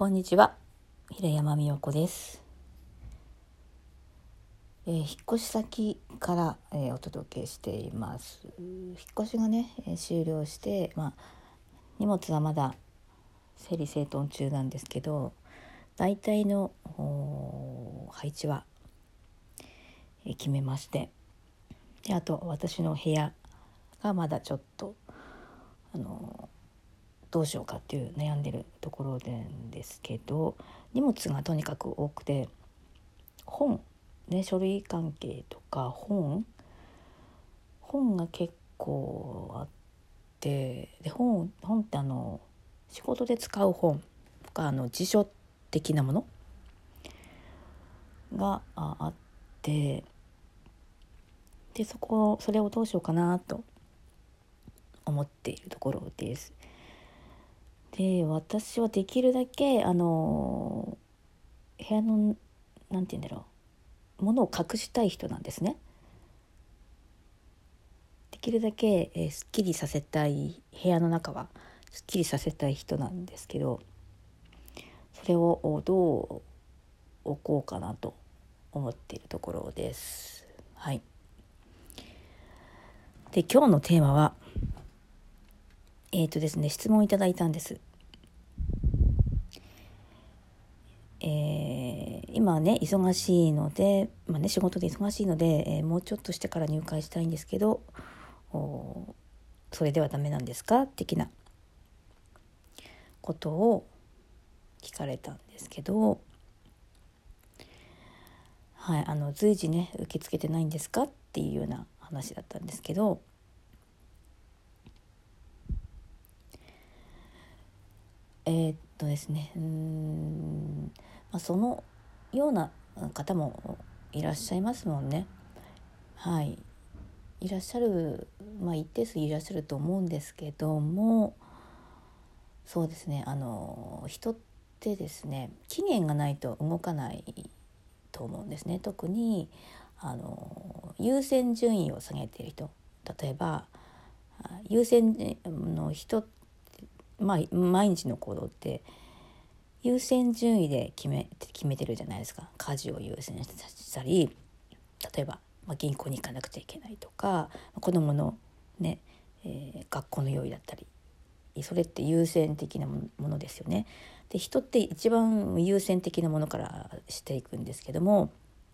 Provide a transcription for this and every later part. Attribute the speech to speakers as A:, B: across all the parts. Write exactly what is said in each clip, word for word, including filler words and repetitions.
A: こんにちは、平山美代子です。えー、引っ越し先から、えー、お届けしています。引っ越しがね、えー、終了して、まあ、荷物はまだ整理整頓中なんですけど、大体の配置は、えー、決めまして、であと私の部屋がまだちょっとあのどうしようかっていう悩んでるところなんですけど、荷物がとにかく多くて、本ね、書類関係とか本本が結構あって、で 本, 本ってあの仕事で使う本とかあの辞書的なものが あ, あってでそこそれをどうしようかなと思っているところです。で私はできるだけあの部屋のなんて言うんだろうものを隠したい人なんですね。できるだけ、えー、すっきりさせたい、部屋の中はすっきりさせたい人なんですけど、それをどう置こうかなと思っているところです。はい。で今日のテーマはえっとですね質問いただいたんです。えー、今ね忙しいので、まあね、仕事で忙しいので、えー、もうちょっとしてから入会したいんですけど、それではダメなんですか的なことを聞かれたんですけど、はい、あの随時ね受け付けてないんですかっていうような話だったんですけど、えー、っとですねうーん、まあ、そのような方もいらっしゃいますもんね。はい、いらっしゃる、まあ一定数いらっしゃると思うんですけども、そうですねあの人ってですね期限がないと動かないと思うんですね。特にあの優先順位を下げている人、例えば優先の人、まあ、毎日の行動って優先順位で決め、決めてるじゃないですか。家事を優先したり、例えば、まあ、銀行に行かなくちゃいけないとか、子どもの、ねえー、学校の用意だったり、それって優先的なものですよね。で人って一番優先的なものからしていくんですけども、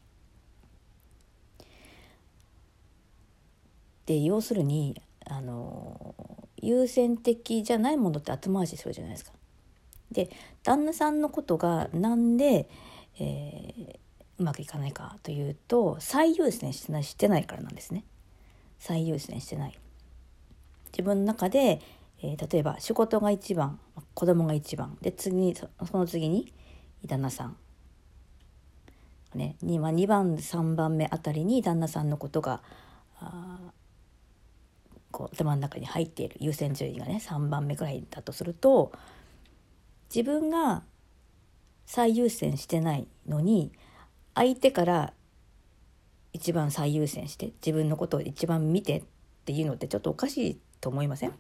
A: で要するにあの優先的じゃないものって後回しするじゃないですか。で旦那さんのことがなんで、えー、うまくいかないかというと、最優先してないしてないからなんですね。最優先してない、自分の中で、えー、例えば仕事が一番、子供が一番で、次に そ, その次に旦那さんね、に, まあ、にばんさんばんめあたりに旦那さんのことがあこう頭の中に入っている優先順位がねさんばんめくらいだとすると、自分が最優先してないのに相手から一番最優先して自分のことを一番見てっていうのってちょっとおかしいと思いません？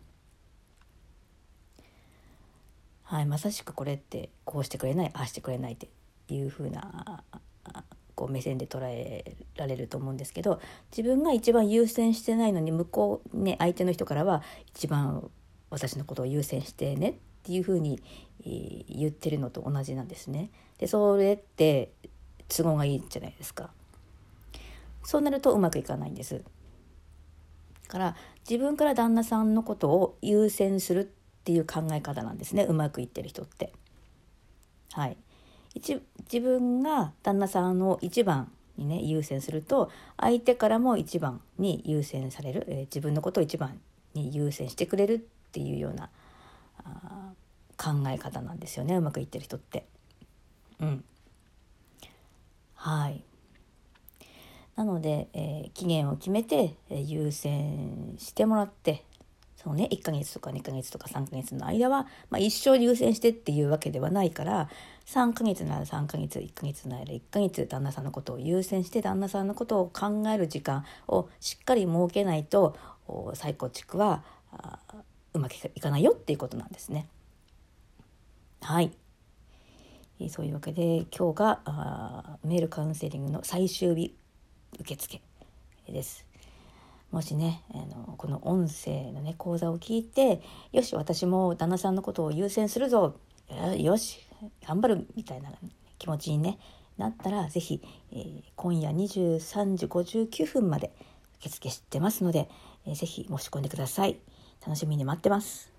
A: はい、まさしくこれってこうしてくれないああしてくれないっていう風なこう目線で捉えられると思うんですけど、自分が一番優先してないのに向こうね相手の人からは一番私のことを優先してねっていう風に、えー、言ってるのと同じなんですね。でそれって都合がいいじゃないですか。そうなるとうまくいかないんです。だから自分から旦那さんのことを優先するっていう考え方なんですね、うまくいってる人って。はい、一自分が旦那さんを一番にね優先すると、相手からも一番に優先される、えー、自分のことを一番に優先してくれるっていうようなあ考え方なんですよね、うまくいってる人って。うんはい。なので、えー、期限を決めて、えー、優先してもらって、そのねいっかげつとかにかげつとかさんかげつの間は、まあ、一生優先してっていうわけではないから、さんかげつならさんかげつ、いっかげつならいっかげつ旦那さんのことを優先して旦那さんのことを考える時間をしっかり設けないと再構築はうまくいかないよっていうことなんですね。はい。 そういうわけで今日があメールカウンセリングの最終日受付です。もしねあのこの音声のね講座を聞いて、よし私も旦那さんのことを優先するぞ、よし頑張るみたいな気持ちに、ね、なったら、ぜひ、えー、今夜にじゅうさんじごじゅうきゅうふんまで受付してますので、えー、ぜひ申し込んでください。楽しみに待ってます。